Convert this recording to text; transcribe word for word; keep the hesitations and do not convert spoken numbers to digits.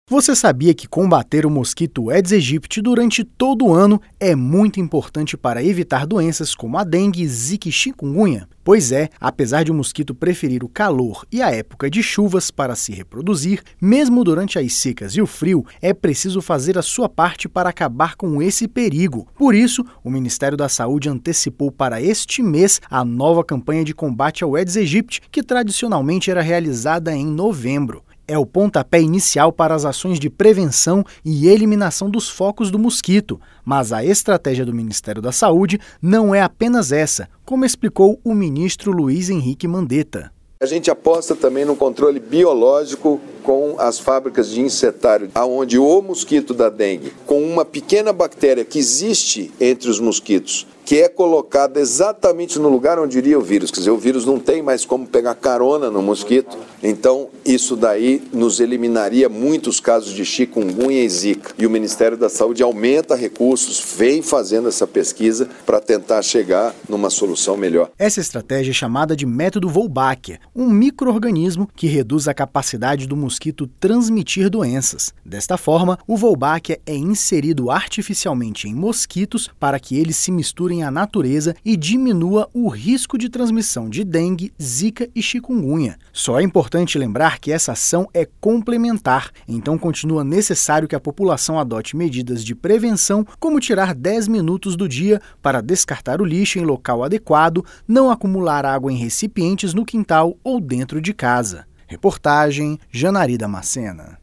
Você sabia que combater o mosquito Aedes aegypti durante todo o ano é muito importante para evitar doenças como a dengue, zika e chikungunya? Pois é, apesar de o mosquito preferir o calor e a época de chuvas para se reproduzir, mesmo durante as secas e o frio, é preciso fazer a sua parte para acabar com esse perigo. Por isso, o Ministério da Saúde antecipou para este mês a nova campanha de combate ao Aedes aegypti, que tradicionalmente era realizada em novembro. É o pontapé inicial para as ações de prevenção e eliminação dos focos do mosquito. Mas a estratégia do Ministério da Saúde não é apenas essa, como explicou o ministro Luiz Henrique Mandetta. A gente aposta também no controle biológico com as fábricas de insetário, onde o mosquito da dengue, com uma pequena bactéria que existe entre os mosquitos, que é colocada exatamente no lugar onde iria o vírus. Quer dizer, o vírus não tem mais como pegar carona no mosquito, então isso daí nos eliminaria muitos casos de chikungunya e zika. E o Ministério da Saúde aumenta recursos, vem fazendo essa pesquisa para tentar chegar numa solução melhor. Essa estratégia é chamada de método Wolbachia, um micro-organismo que reduz a capacidade do mosquito transmitir doenças. Desta forma, o Wolbachia é inserido artificialmente em mosquitos para que eles se misturem à natureza e diminua o risco de transmissão de dengue, zika e chikungunya. Só é importante lembrar que essa ação é complementar, então continua necessário que a população adote medidas de prevenção, como tirar dez minutos do dia para descartar o lixo em local adequado, não acumular água em recipientes no quintal ou dentro de casa. Reportagem Janari Damascena.